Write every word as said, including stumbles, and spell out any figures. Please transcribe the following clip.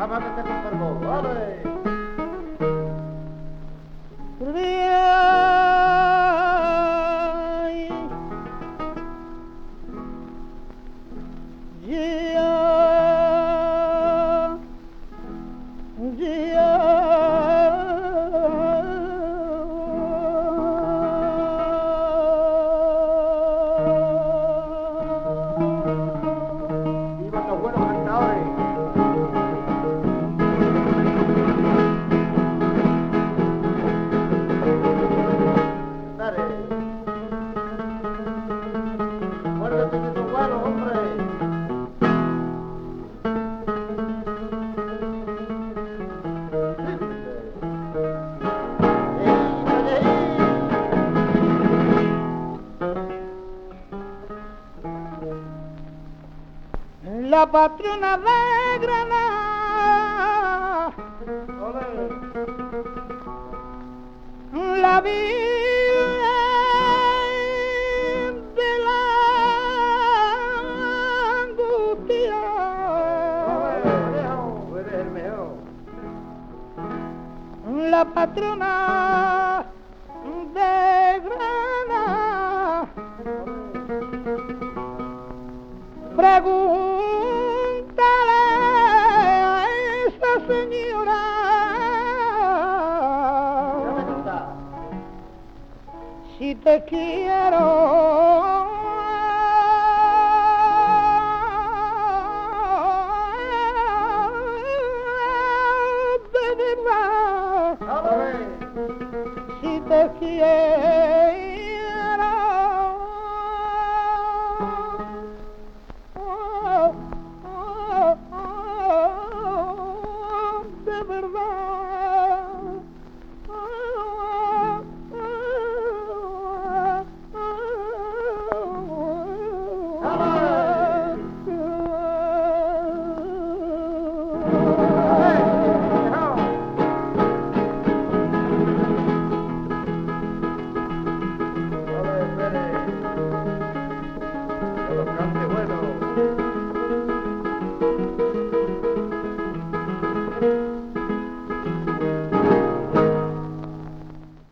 más que te conformó. ¡Vale! La patrona de Granada, la Virgen de la Angustia, la patrona de Granada, pregúntale a esa señora si te quiero de verdad, si te quiero de verdad.